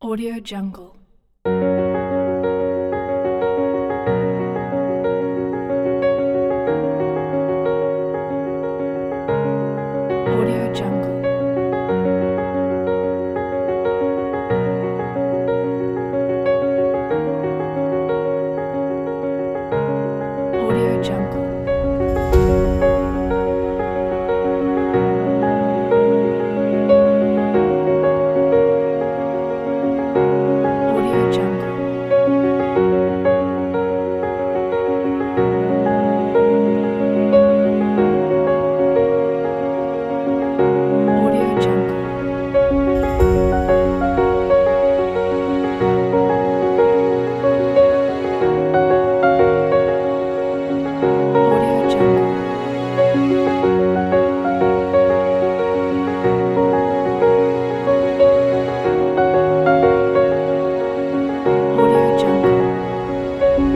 Audio Jungle. Audio Jungle. Audio Jungle. Audio Jungle. Audio Jungle. Audio Jungle. Audio Jungle.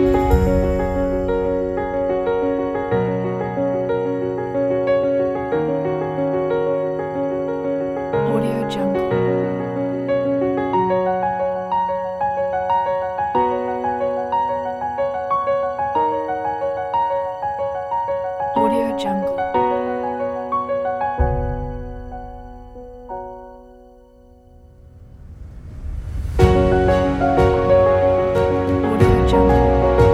Audio Jungle. Audio Jungle. Audio Jungle.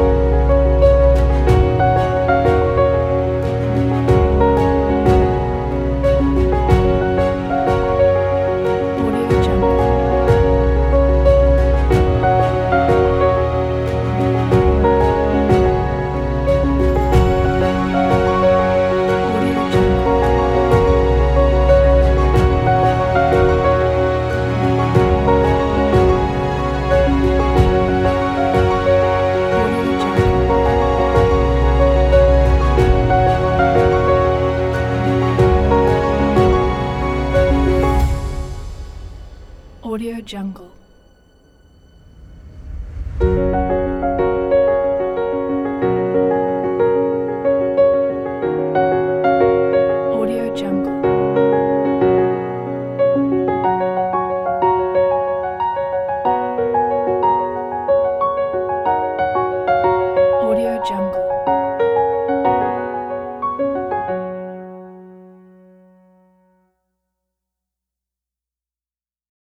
Audio Jungle. Audio Jungle. Audio Jungle. Audio Jungle.